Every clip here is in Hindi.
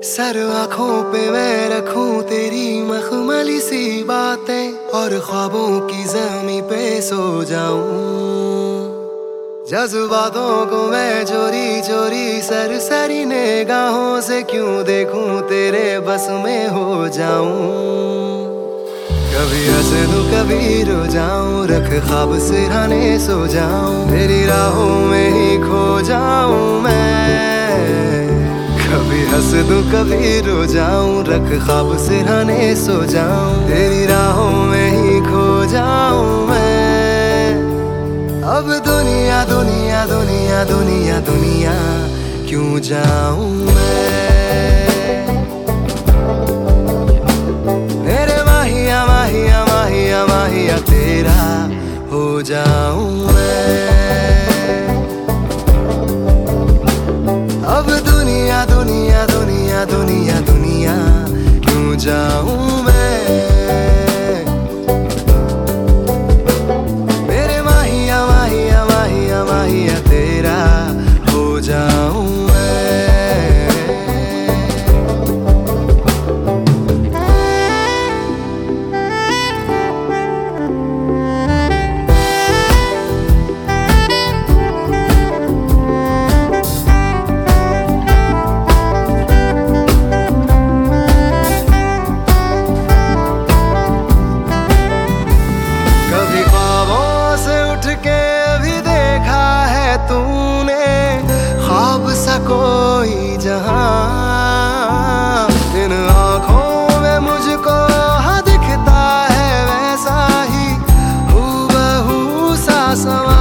सर आँखों पे मैं रखूं तेरी मखमली सी बातें और ख्वाबों की ज़मीं पे सो जाऊं। जज्बातों को मैं चोरी चोरी सरसरी निगाहों से क्यों देखूं, तेरे बस में हो जाऊं। कभी हंस दूं कभी रो जाऊं, रख ख्वाब सिरहाने सो जाऊं, तेरी राहों में ही खो जाऊं मैं। कभी हंस दूं कभी रो जाऊं, रख ख्वाब सिरहाने सो जाऊं, तेरी राहों में ही खो जाऊं मैं। अब दुनिया दुनिया दुनिया दुनिया दुनिया क्यों जाऊं मैं, मेरे माहिया माहिया माहिया माहिया तेरा हो जाऊं मैं। अब दुनिया दुनिया दुनिया दुनिया दुनिया क्यों जाऊं मैं, मेरे माहिया माहिया माहिया माहिया तेरा हो जाऊं तूने ख्वाब सा कोई जहां, इन आँखों में मुझको हाँ दिखता है वैसा ही हूबहू सा समा।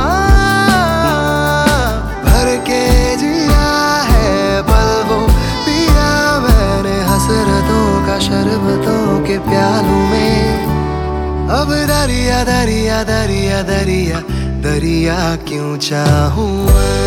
भर के जिया है पल वो पिया मैंने हसरतों का शरबतों के प्यालों में। अब दरिया दरिया दरिया दरिया दरिया क्यों चाहूं मैं।